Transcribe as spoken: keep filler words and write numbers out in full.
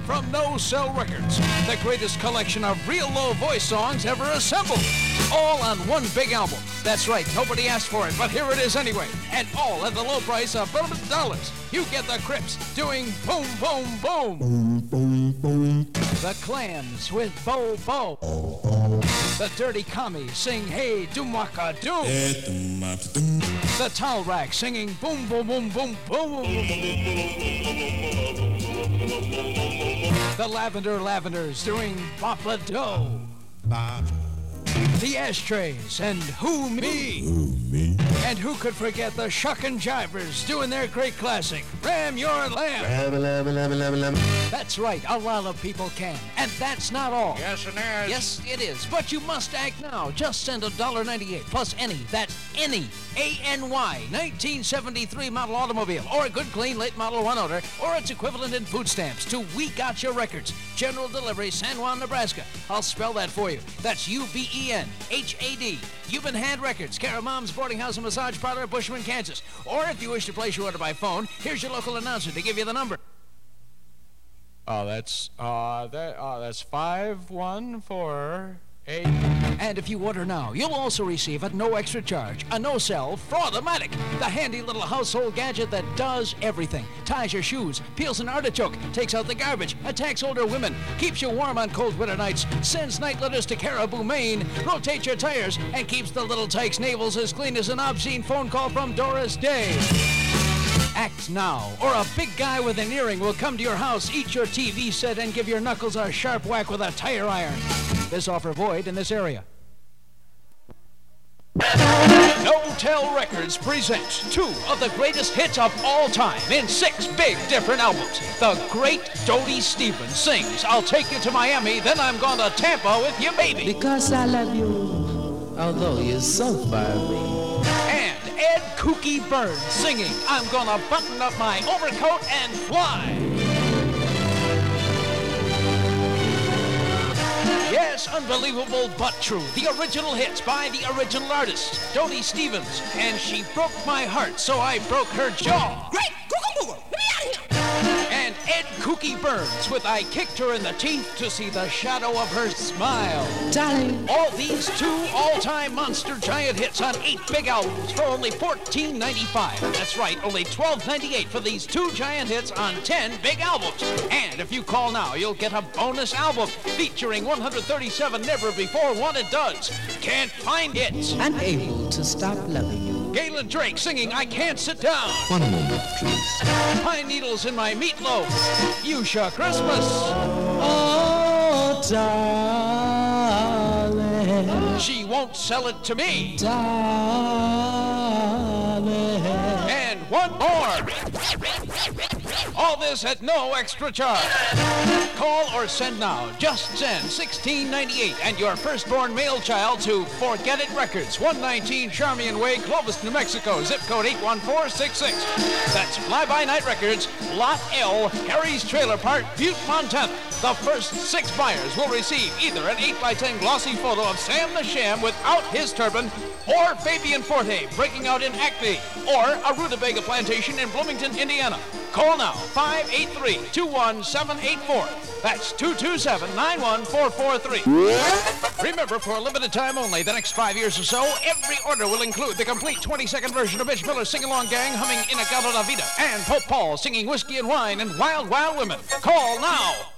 from No Cell Records, the greatest collection of real low voice songs ever assembled. All on one big album. That's right, nobody asked for it, but here it is anyway. And all at the low price of eleven dollars. You get the Crips doing Boom Boom Boom. Boom, boom, boom. The Clams with Bo Bo. The Dirty Commies sing Hey Dumaka Doom. The Towel Rack singing Boom Boom Boom Boom Boom. The Lavender Lavenders doing Bopla Do. The Ashtrays and Who Me. Who me? And who could forget the Shuckin' Jivers doing their great classic, Ram Your Lamb. Lamb, lamb, lamb, lamb, lamb. That's right, a lot of people can. And that's not all. Yes, it is. Yes, it is. But you must act now. Just send one dollar ninety-eight plus any. That's any. A N Y. nineteen seventy-three model automobile. Or a good, clean, late model one-owner. Or its equivalent in food stamps to We Got Your Records. General Delivery, San Juan, Nebraska. I'll spell that for you. That's U B E N H A D. Cuban Hand Records. Care of Mom's Boarding House and Massage Parlor, Bushman, Kansas. Or if you wish to place your order by phone, here's your local announcer to give you the number. Oh, that's, uh, that, uh, that's five, one, four, eight. And if you order now, you'll also receive at no extra charge a no-cell Fraudomatic, the handy little household gadget that does everything. Ties your shoes, peels an artichoke, takes out the garbage, attacks older women, keeps you warm on cold winter nights, sends night letters to Caribou, Maine, rotates your tires, and keeps the little tyke's navels as clean as an obscene phone call from Doris Day. Act now, or a big guy with an earring will come to your house, eat your T V set, and give your knuckles a sharp whack with a tire iron. This offer void in this area. No-Tell Records presents two of the greatest hits of all time in six big different albums. The great Dodie Stevens sings I'll Take You to Miami, Then I'm Going to Tampa with You, Baby. Because I love you, although you're so far away. And Ed Kooky Burns singing I'm Gonna Button Up My Overcoat and Fly. Yes, unbelievable but true. The original hits by the original artist, Dodie Stevens. And she broke my heart, so I broke her jaw. Great! Google, Google! Let me out of here! And Ed Kooky Burns with I Kicked Her in the Teeth to See the Shadow of Her Smile. Darling. All these two all-time monster giant hits on eight big albums for only fourteen ninety-five. That's right, only twelve ninety-eight for these two giant hits on ten big albums. And if you call now, you'll get a bonus album featuring one hundred thirty-seven never-before wanted duds. Can't find it. Unable to stop loving you. Galen Drake singing I Can't Sit Down. One moment, please. Pine Needles in My Meatloaf. Fuchsia Christmas. Oh, darling. She Won't Sell It to Me. Darling. And one more. All this at no extra charge. Call or send now. Just send sixteen ninety-eight and your firstborn male child to Forget It Records, one nineteen Charmian Way, Clovis, New Mexico, zip code eight one four six six. That's Fly By Night Records, Lot L, Harry's Trailer Park, Butte, Montana. The first six buyers will receive either an eight by ten glossy photo of Sam the Sham without his turban, or Fabian Forte breaking out in Acme, or a rutabaga plantation in Bloomington, Indiana. Call now, five eight three, two one seven eight four. That's two two seven, nine one four four three. Remember, for a limited time only, the next five years or so, every order will include the complete twenty-second version of Mitch Miller's Sing-Along Gang humming In a Gala La Vida, and Pope Paul singing Whiskey and Wine and Wild Wild Women. Call now.